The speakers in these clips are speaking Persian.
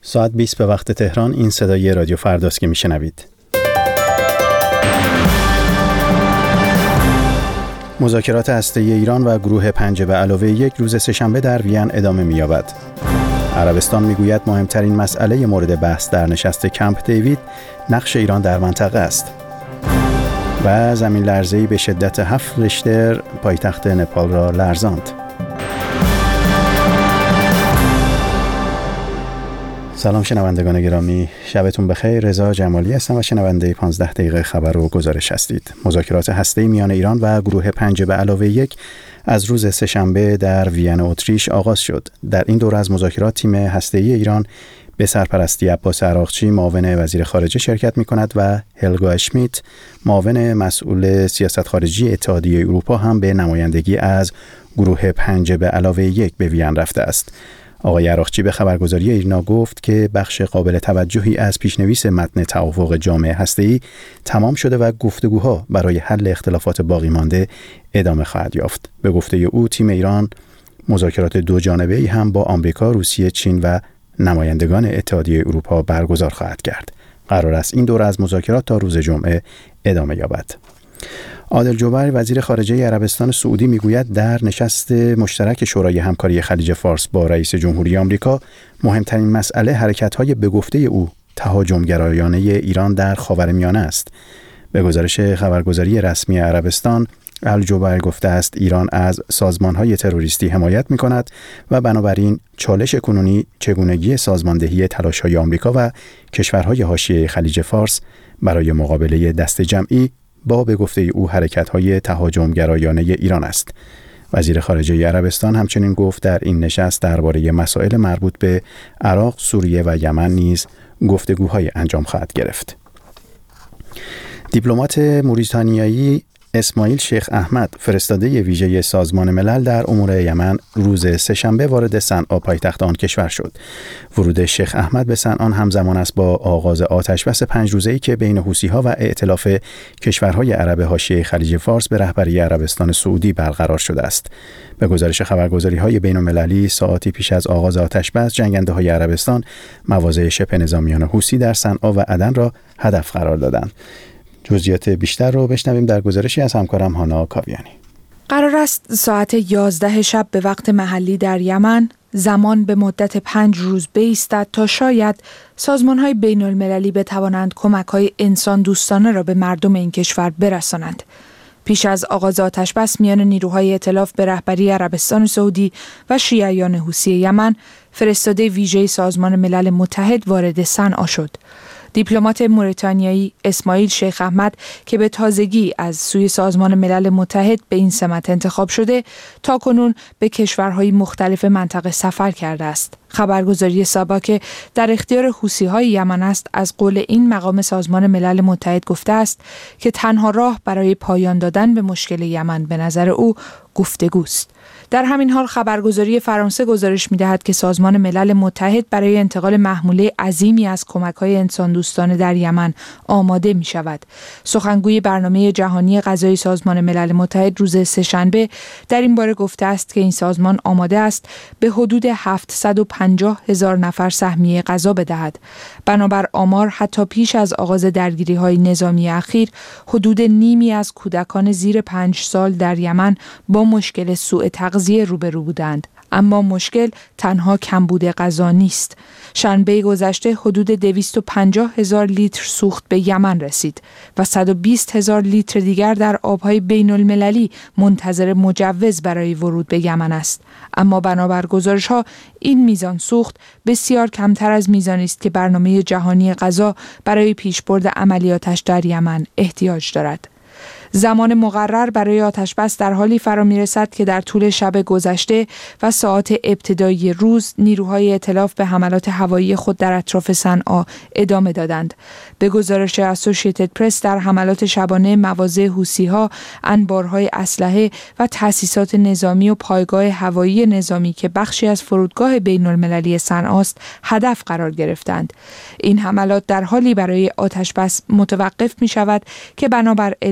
ساعت 20 به وقت تهران. این صدای رادیو فرداست که میشنوید. مذاکرات هسته‌ای ایران و گروه 5+1 روز سه‌شنبه در وین ادامه می‌یابد. عربستان میگوید مهمترین مسئله مورد بحث در نشست کمپ دیوید نقش ایران در منطقه است. و زمین لرزه‌ای به شدت 7 ریشتر پایتخت نپال را لرزاند. سلام شنوندگان گرامی، شبتون بخیر. رضا جمالی هستم و شنونده 15 دقیقه خبر و گزارش هستید. مذاکرات هسته‌ای میان ایران و گروه 5+1 از روز سه‌شنبه در وین اتریش آغاز شد. در این دوره از مذاکرات تیم هسته‌ای ایران به سرپرستی عباس عراقچی معاون وزیر خارجه شرکت می‌کند و هلگا اشمیت معاون مسئول سیاست خارجی اتحادیه اروپا هم به نمایندگی از گروه 5+1 به وین رفته است. آقای عراقچی به خبرگزاری ایرنا گفت که بخش قابل توجهی از پیشنویس متن توافق جامع هسته‌ای تمام شده و گفتگوها برای حل اختلافات باقی مانده ادامه خواهد یافت. به گفته او تیم ایران مذاکرات دو جانبه‌ای هم با آمریکا، روسیه، چین و نمایندگان اتحادیه اروپا برگزار خواهد کرد. قرار است این دوره از مذاکرات تا روز جمعه ادامه یابد. عادل جبر وزیر خارجه عربستان سعودی میگوید در نشست مشترک شورای همکاری خلیج فارس با رئیس جمهوری آمریکا مهمترین مسئله حرکت‌های به گفته او تهاجمگرایانه ایران در خاورمیانه است. به گزارش خبرگزاری رسمی عربستان، الجبر گفته است ایران از سازمان‌های تروریستی حمایت می‌کند و بنابراین چالش کنونی چگونگی سازماندهی تلاش‌های آمریکا و کشورهای حاشیه خلیج فارس برای مقابله دست جمعی با به گفته او حرکت‌های تهاجمگرایانه ایران است. وزیر خارجه عربستان همچنین گفت در این نشست درباره مسائل مربوط به عراق، سوریه و یمن نیز گفتگوهای انجام خواهد گرفت. دیپلمات موریتانیایی اسماعیل شیخ احمد فرستاده ویژه سازمان ملل در امور یمن روز سه‌شنبه وارد صنعا پایتخت آن کشور شد. ورود شیخ احمد به صنعا همزمان است با آغاز آتشبس 5 روزه‌ای که بین حوثی‌ها و ائتلاف کشورهای عرب حاشیه خلیج فارس به رهبری عربستان سعودی برقرار شده است. به گزارش خبرگزاری‌های بین‌المللی ساعتی پیش از آغاز آتشبس، جنگنده‌های عربستان مواضع شبه نظامیان حوثی در صنعا و عدن را هدف قرار دادند. جزئیات بیشتر رو بشنویم در گزارشی از همکارم هانا کاویانی. قرار است ساعت 11 شب به وقت محلی در یمن زمان به مدت 5 روز بایستد تا شاید سازمان‌های بین‌المللی بتوانند کمک‌های انسان دوستانه را به مردم این کشور برسانند. پیش از آغاز آتشبس میان نیروهای ائتلاف به رهبری عربستان سعودی و شیعیان حوثی یمن، فرستاده ویژه سازمان ملل متحد وارد صنعا شد. دیپلمات موریتانیایی اسماعیل شیخ احمد که به تازگی از سوی سازمان ملل متحد به این سمت انتخاب شده، تاکنون به کشورهای مختلف منطقه سفر کرده است. خبرگزاری سابا که در اختیار حوثی‌های یمن است از قول این مقام سازمان ملل متحد گفته است که تنها راه برای پایان دادن به مشکل یمن به نظر او گفتگوست. در همین حال خبرگزاری فرانسه گزارش می‌دهد که سازمان ملل متحد برای انتقال محموله عظیمی از کمک‌های انسان‌دوستانه در یمن آماده می‌شود. سخنگوی برنامه جهانی غذایی سازمان ملل متحد روز سه‌شنبه در این باره گفته است که این سازمان آماده است به حدود 750,000 نفر سهمیه غذا بدهد. بنابر آمار حتی پیش از آغاز درگیری‌های نظامی اخیر، حدود نیمی از کودکان زیر 5 سال در یمن با مشکل سوء تغذیه روبرو بودند. اما مشکل تنها کمبود غذا نیست. شنبه گذشته حدود 250,000 لیتر سوخت به یمن رسید و 120,000 لیتر دیگر در آبهای بین المللی منتظر مجوز برای ورود به یمن است. اما بنابر گزارش‌ها این میزان سوخت بسیار کمتر از میزانی است که برنامه جهانی غذا برای پیشبرد عملیاتش در یمن احتیاج دارد. زمان مقرر برای آتشبس در حالی فرا می‌رسد که در طول شب گذشته و ساعات ابتدایی روز نیروهای ائتلاف به حملات هوایی خود در اطراف صنعا ادامه دادند. به گزارش اسوسییتد پرس در حملات شبانه مواضع حوثی‌ها، انبارهای اسلحه و تأسیسات نظامی و پایگاه هوایی نظامی که بخشی از فرودگاه بین‌المللی صنعا است هدف قرار گرفتند. این حملات در حالی برای آتشبس متوقف می‌شود که بنابر اعلام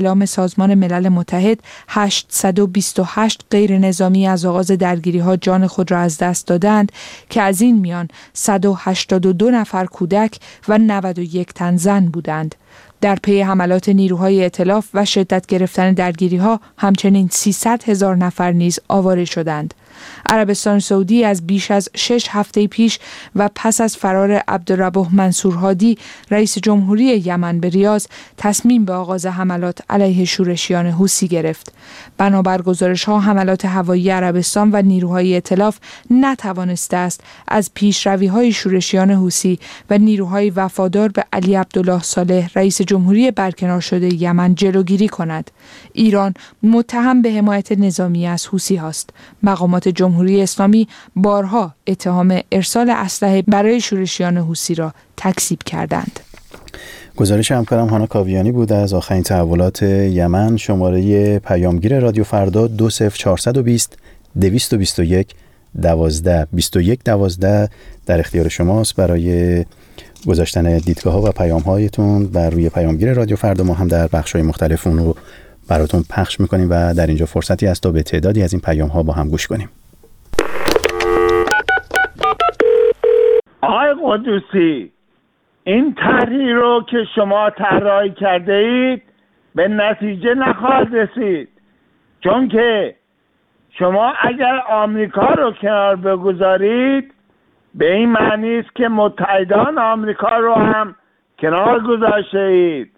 سازمان ملل متحد 828 غیر نظامی از آغاز درگیری‌ها جان خود را از دست دادند که از این میان 182 نفر کودک و 91 تن زن بودند. در پی حملات نیروهای ائتلاف و شدت گرفتن درگیری‌ها همچنین 300,000 نفر نیز آواره شدند. عربستان سعودی از بیش از 6 هفته پیش و پس از فرار عبدالربه منصور هادی رئیس جمهوری یمن به ریاض تصمیم به آغاز حملات علیه شورشیان حوثی گرفت. بنابر گزارش‌ها حملات هوایی عربستان و نیروهای ائتلاف نتوانسته است از پیشروی‌های شورشیان حوثی و نیروهای وفادار به علی عبدالله صالح رئیس جمهوری برکنار شده یمن جلوگیری کند. ایران متهم به حمایت نظامی از حوثی هاست. مقامات جمهوری اسلامی بارها اتهام ارسال اسلحه برای شورشیان حوثی را تکذیب کردند. گزارش همکارم هانا کاویانی بود از آخرین تحولات یمن. شماره پیامگیر رادیو فردا 20420 221 12 21 12 در اختیار شماست برای گذاشتن دیدگاه‌ها و پیام‌هایتون بر روی پیامگیر رادیو فردا. ما هم در بخش‌های مختلف اون رو براتون پخش می‌کنیم و در اینجا فرصتی هست تا به تعدادی از این پیام‌ها با هم گوش کنیم. آقای قدوسی، این طرحی رو که شما طراحی کرده اید به نتیجه نخواهد رسید، چون که شما اگر آمریکا رو کنار بگذارید به این معنی است که متحدان آمریکا رو هم کنار گذاشته اید.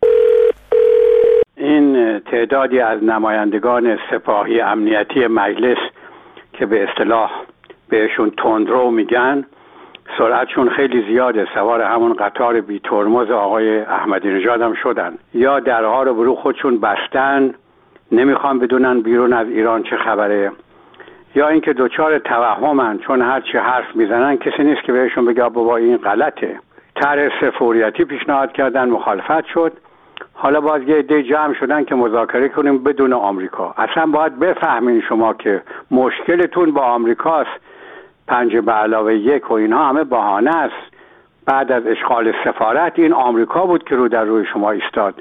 این تعدادی از نمایندگان سپاهی امنیتی مجلس که به اصطلاح بهشون تندرو میگن، سرعتشون خیلی زیاده، سوار همون قطار بی ترمز آقای احمدی نژاد هم شدن، یا درها رو برو خودشون بستن، نمیخوان بدونن بیرون از ایران چه خبره، یا اینکه دوچار توهمن چون هر چی حرف میزنن کسی نیست که بهشون بگه بابا این غلطه. طرح سفوریتی پیشنهاد کردن، مخالفت شد. حالا باز یه عده جمع شدن که مذاکره کنیم بدون آمریکا. اصلا باید بفهمین شما که مشکلتون با آمریکاست. 5+1 و اینها همه بهانه است. بعد از اشغال سفارت این آمریکا بود که رو در روی شما ایستاد.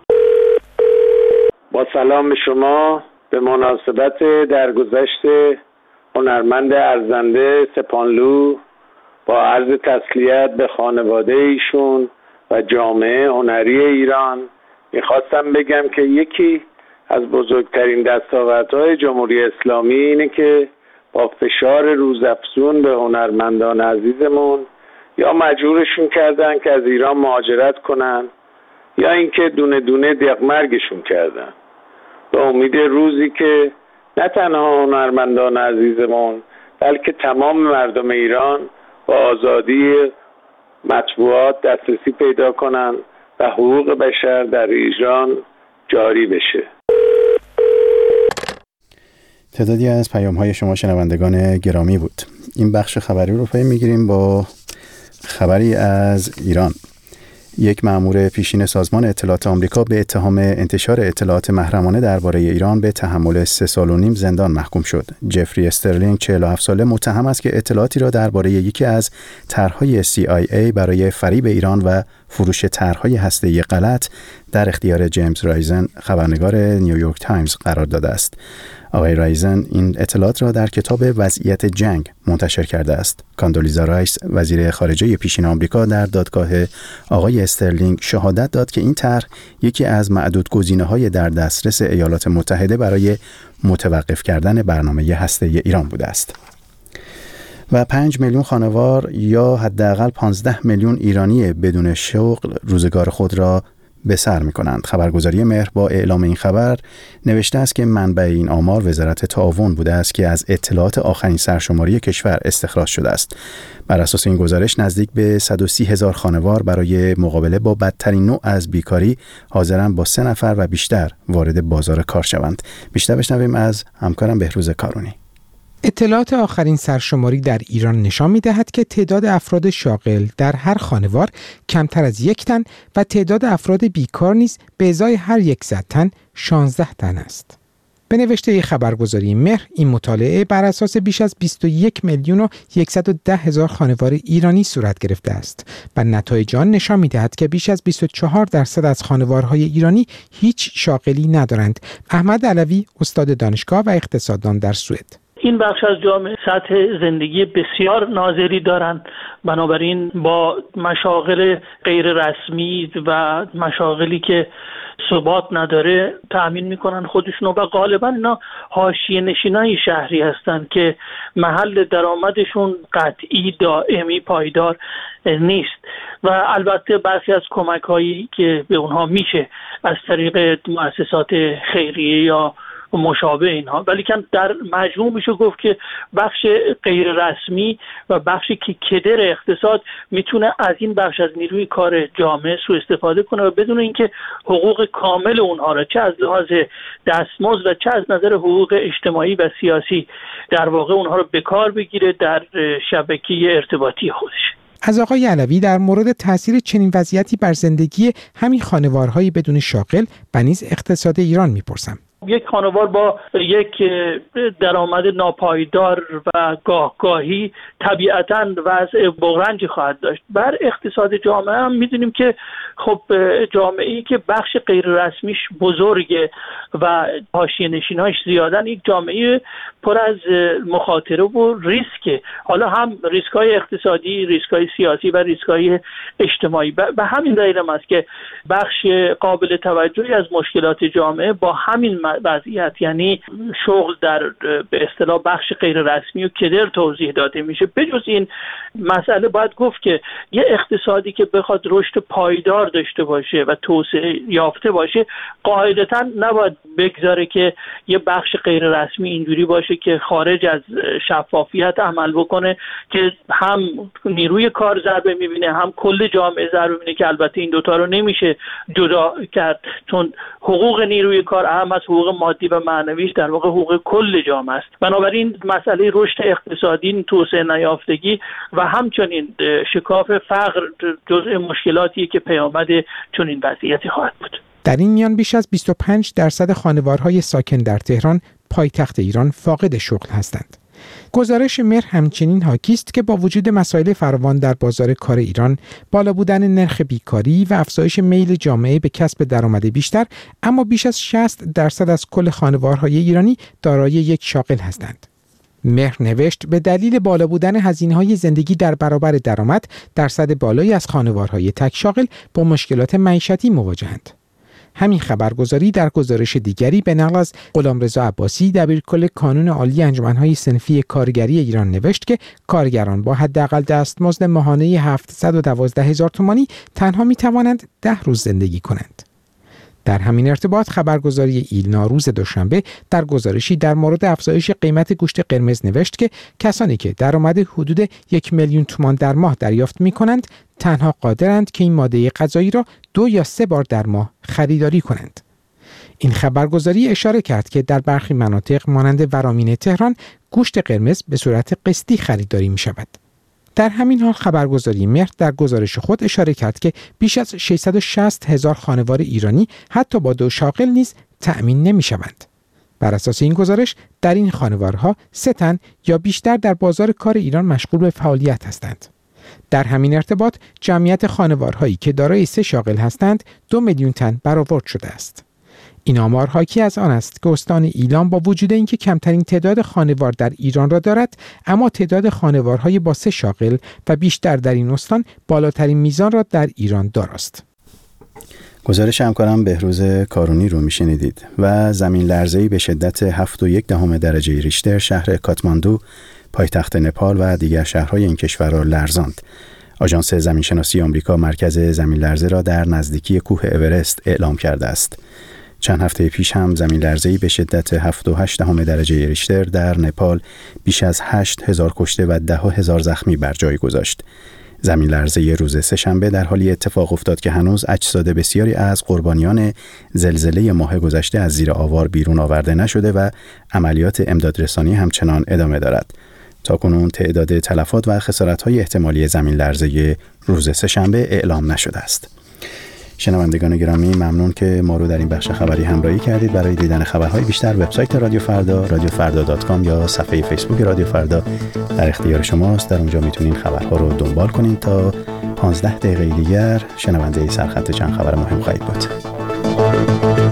با سلام شما، به مناسبت درگذشت هنرمند ارزنده سپانلو با عرض تسلیت به خانواده ایشون و جامعه هنری ایران میخواستم بگم که یکی از بزرگترین دستاوردهای جمهوری اسلامی اینه که با فشار روزافزون به هنرمندان عزیزمون یا مجبورشون کردن که از ایران مهاجرت کنن یا اینکه دونه دونه دقمرگشون کردن، به امید روزی که نه تنها هنرمندان عزیزمون بلکه تمام مردم ایران با آزادی مطبوعات دسترسی پیدا کنن و حقوق بشر در ایران جاری بشه. تعدادی از پیام‌های شما شنوندگان گرامی بود. این بخش خبری رو پی می‌گیریم با خبری از ایران. یک مأمور پیشین سازمان اطلاعات آمریکا به اتهام انتشار اطلاعات محرمانه درباره ایران به تحمل 3.5 سال زندان محکوم شد. جفری استرلینگ 47 ساله متهم است که اطلاعاتی را درباره یکی از طرح‌های CIA برای فریب ایران و فروش طرح‌های هسته‌ای غلط در اختیار جیمز رایزن، خبرنگار نیویورک تایمز قرار داده است. آقای رایزن این اطلاعات را در کتاب وضعیت جنگ منتشر کرده است. کاندولیزا رایس، وزیر خارجه پیشین آمریکا، در دادگاه آقای استرلینگ شهادت داد که این طرح یکی از معدود گزینه‌های در دسترس ایالات متحده برای متوقف کردن برنامه هسته‌ای ایران بوده است. و 5 میلیون خانوار یا حداقل 15 میلیون ایرانی بدون شغل روزگار خود را به سر می‌کنند. خبرگزاری مهر با اعلام این خبر نوشته است که منبع این آمار وزارت تعاون بوده است که از اطلاعات آخرین سرشماری کشور استخراج شده است. بر اساس این گزارش نزدیک به 130,000 خانوار برای مقابله با بدترین نوع از بیکاری حاضرند با 3 نفر و بیشتر وارد بازار کار شوند. بیشتر بشنویم از همکارم بهروز کارونی. اطلاعات آخرین سرشماری در ایران نشان می‌دهد که تعداد افراد شاغل در هر خانوار کمتر از 1 تن و تعداد افراد بیکار نیز به ازای هر 100 تن 16 تن است. به نوشته خبرگزاری مهر، این مطالعه بر اساس بیش از 21,110,000 خانوار ایرانی صورت گرفته است و نتایج آن نشان می‌دهد که بیش از 24% از خانوارهای ایرانی هیچ شاغلی ندارند. احمد علوی، استاد دانشگاه و اقتصاددان در سوئد: این بخش از جامعه سطح زندگی بسیار نازلی دارند، بنابراین با مشاغل غیر رسمی و مشاغلی که ثبات نداره تأمین میکنن خودشونو و غالبا اینا حاشیه نشینای شهری هستن که محل درآمدشون قطعی، دائمی، پایدار نیست. و البته برخی از کمک هایی که به اونها میشه از طریق مؤسسات خیریه یا مشابه اینها، ولی که در مجموع میشه گفت که بخش غیر رسمی و بخشی که کدر اقتصاد میتونه از این بخش از نیروی کار جامعه سوء استفاده کنه و بدون اینکه حقوق کامل اونها را چه از لحاظ دستمزد و چه از نظر حقوق اجتماعی و سیاسی در واقع اونها رو به کار بگیره در شبکه ارتباطی خودش. از آقای علوی در مورد تاثیر چنین وضعیتی بر زندگی همین خانوارهای بدون شاغل و نیز اقتصاد ایران میپرسم. یک خانوار با یک درآمد ناپایدار و گاهگاهی طبیعتاً وضع بغرنجی خواهد داشت. بر اقتصاد جامعه هم میدونیم که خب جامعه‌ای که بخش غیر رسمیش بزرگه و حاشیه نشیناش زیادن، یک جامعه پر از مخاطره و ریسکه. حالا هم ریسک‌های اقتصادی، ریسک‌های سیاسی و ریسک‌های اجتماعی. به همین دلیل است که بخش قابل توجهی از مشکلات جامعه با همین وضعیت، یعنی شغل در به اصطلاح بخش غیر رسمی و کدر توضیح داده میشه. بجز این مسئله باید گفت که یه اقتصادی که بخواد رشد پایدار داشته باشه و توسعه یافته باشه قاعدتاً نباید بگذاره که یه بخش غیر رسمی اینجوری باشه که خارج از شفافیت عمل بکنه که هم نیروی کار ضربه میبینه هم کل جامعه ضربه میبینه، که البته این دوتا رو نمیشه جدا کرد چون حقوق نیروی کار اهم از حقوق مادی و معنویش در واقع حقوق کل جامعه است. بنابراین مسئله رشد اقتصادی، توسعه نیافتگی و همچنین شکاف فقر جزء مشکلاتی که پیامد چنین وضعیتی خواهد بود. در این میان بیش از 25% خانوارهای ساکن در تهران، پایتخت ایران، فاقد شغل هستند. گزارش مهر همچنین حاکی است که با وجود مسائل فراوان در بازار کار ایران، بالا بودن نرخ بیکاری و افزایش میل جامعه به کسب درآمد بیشتر، اما بیش از 60% از کل خانوارهای ایرانی دارای یک شاغل هستند. مهر نوشت به دلیل بالا بودن هزینه‌های زندگی در برابر درآمد، درصد بالایی از خانوارهای تک شاغل با مشکلات معیشتی مواجهند. همین خبرگزاری در گزارش دیگری به نقل از غلامرضا عباسی، دبیرکل کانون عالی انجمن‌های صنفی کارگری ایران نوشت که کارگران با حداقل دستمزد ماهانه 712,000 تومانی تنها می‌توانند 10 روز زندگی کنند. در همین ارتباط خبرگزاری ایلنا روز دوشنبه در گزارشی در مورد افزایش قیمت گوشت قرمز نوشت که کسانی که درآمد حدود 1,000,000 تومان در ماه دریافت می‌کنند تنها قادرند که این ماده غذایی را 2 یا 3 بار در ماه خریداری کنند. این خبرگزاری اشاره کرد که در برخی مناطق مانند ورامین تهران گوشت قرمز به صورت قسطی خریداری می‌شود. در همین حال خبرگزاری مهر در گزارش خود اشاره کرد که بیش از 660,000 خانوار ایرانی حتی با 2 شاغل نیز تأمین نمی‌شوند. بر اساس این گزارش در این خانوارها 3 تن یا بیشتر در بازار کار ایران مشغول به فعالیت هستند. در همین ارتباط جمعیت خانوارهایی که دارای 3 شاغل هستند 2 میلیون تن برآورد شده است. این آمار حاکی از آن است که استان ایلام با وجود اینکه کمترین تعداد خانوار در ایران را دارد، اما تعداد خانوارهای با 3 شاغل و بیشتر در این استان بالاترین میزان را در ایران داراست. گزارش همکارم بهروز کارونی رو میشنیدید. و زمین لرزه‌ای به شدت 7.1 درجه ریشتر شهر کاتماندو، پایتخت نپال و دیگر شهرهای این کشور را لرزاند. آژانس زمینشناسی آمریکا مرکز زمین لرزه را در نزدیکی کوه اورست اعلام کرده است. چند هفته پیش هم زمین لرزه‌ای به شدت 7.8 درجه ریشتر در نپال بیش از 8,000 کشته و 10,000 زخمی بر جای گذاشت. زمین لرزه روز سه‌شنبه در حالی اتفاق افتاد که هنوز اجساد بسیاری از قربانیان زلزله ماه گذشته از زیر آوار بیرون آورده نشده و عملیات امدادرسانی همچنان ادامه دارد. تاکنون تعداد تلفات و خسارت‌های احتمالی زمین لرزه روز سه‌شنبه اعلام نشده است. شنوندگان گرامی، ممنون که ما رو در این بخش خبری همراهی کردید. برای دیدن خبرهای بیشتر وبسایت رادیو فردا radiofarda.com یا صفحه فیسبوک رادیو فردا در اختیار شماست. در اونجا میتونین خبرها رو دنبال کنین. تا 15 دقیقه دیگر شنونده سرخط چند خبر مهم خواهید بود.